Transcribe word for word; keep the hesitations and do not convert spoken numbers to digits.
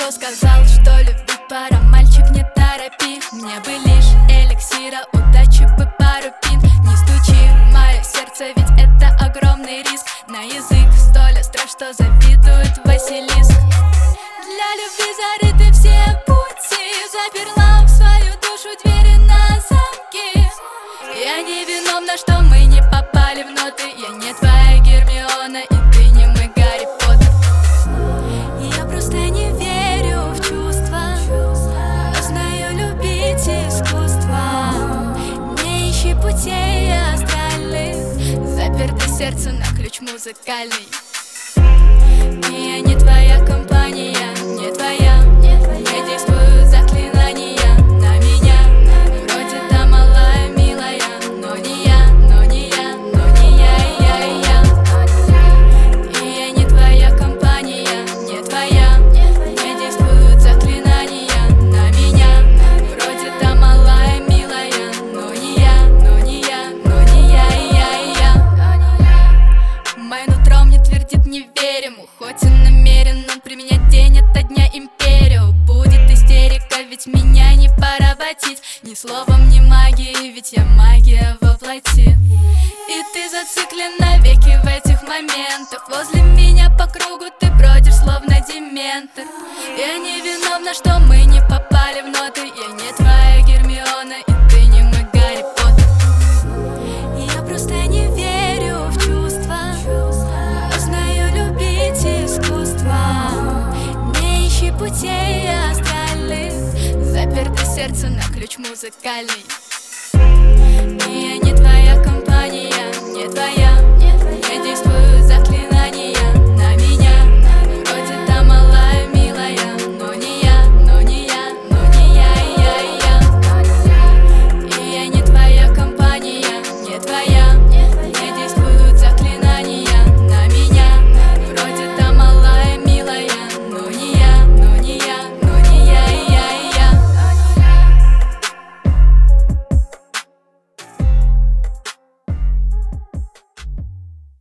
Кто сказал, что любить пора, мальчик, не торопи. Мне бы лишь эликсира удачи бы пару пин. Не стучи в мое сердце, ведь это огромный риск. На язык столь остро, что завидует Василиск. Для любви зарыты все пути, заперла в свою душу двери на замки. Я не виновна, что мы не попали в ноты. Я не твоя Гермиона, и ты не мой Гарри Поттер. Я просто не верю в чувства, но знаю любить искусство. Не ищи путей астральных, заперто сердце на ключ музыкальный. И я не твоя компания, не твоя. Не действуют заклинания на меня. Вроде та малая, милая, но не я, но не я, но не я, я, я. И я не твоя компания, не твоя. Не действуют заклинания на меня. Вроде та малая, милая, но не я, но не я, но не я, я, я. Мое нутро мне твердит не верим. Хоть и намерен он применять день ото дня империю. Будет истерика, ведь меня не поработить ни словом, ни магией, ведь я магия воплоти. И ты зациклен навеки в этих моментах. Возле меня по кругу ты бродишь, словно дементор. Я не виновна, что мы не попали в ноты. Я не твоя Гермиона, и ты не мой Гарри Поттер. Я просто не верю в чувства, но знаю любить искусство. Не ищи путей астральных, заперто сердце на ключ музыкальный. И я не твоя компания, не твоя.